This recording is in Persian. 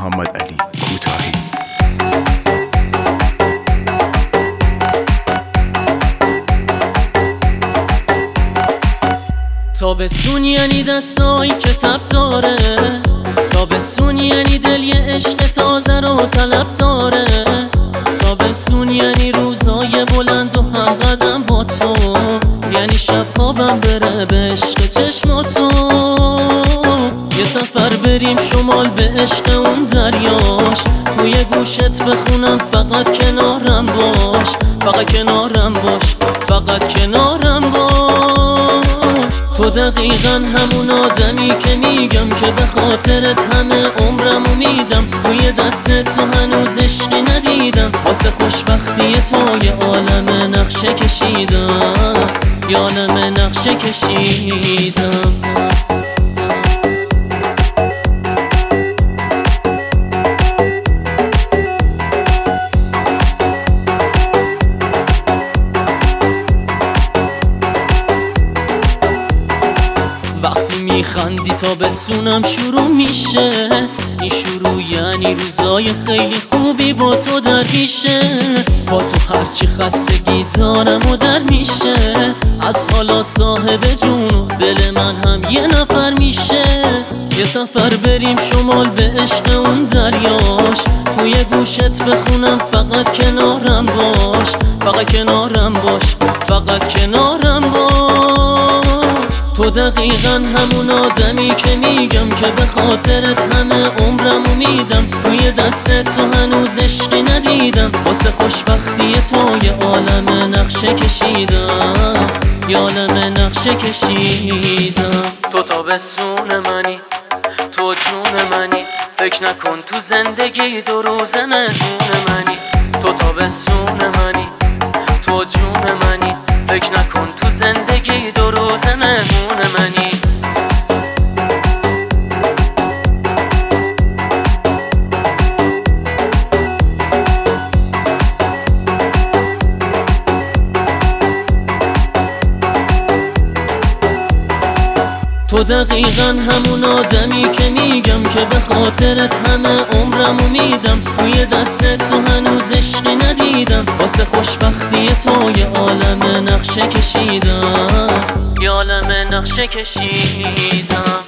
محمد علی کوتاهی. تابستون یعنی دستایی که تب داره، تابستون یعنی دل یه عشق تازه رو طلب داره، تابستون یعنی روزای بلند و هم قدم با تو، یعنی شب خوابم بره به عشق چشماتو. یه سفر بریم شمال به عشق اون دریاش، توی گوشت بخونم فقط کنارم باش، فقط کنارم باش، فقط کنارم باش. تو دقیقا همون آدمی که میگم که به خاطرت همه عمرمو میدم، توی دست تو هنوز عشقی ندیدم، واسه خوشبختی تو یه عالم نقشه کشیدم، یه عالم نقشه کشیدم. وقتی میخندی تابستونم شروع میشه، این شروع یعنی روزای خیلی خوبی با تو در میشه، با تو هرچی خستگی دارم و در میشه، از حالا صاحب جون و دل من هم یه نفر میشه. یه سفر بریم شمال به عشق اون دریاش، توی گوشت بخونم فقط کنارم باش، فقط کنارم باش، فقط کنارم باش. تو دقیقا همون آدمی که میگم که به خاطرت همه عمرمو میدم، توی دست تو هنوز عشقی ندیدم، واسه خوشبختی تو یه عالم نقشه کشیدم، یه عالم نقشه کشیدم. تو تابستون منی، تو جون منی، فکر نکن تو زندگی دو روز مهمون منی. تو تابستون منی، تو جون منی، فکر نکن تو زندگی دو روز مهمون منی. تو دقیقا همون آدمی که میگم که به خاطرت همه عمرمو میدم، توی دست تو هنوز عشقی ندیدم، واسه خوشبختی تو یه عالم نقشه کشیدم، یه عالم نقشه کشیدم.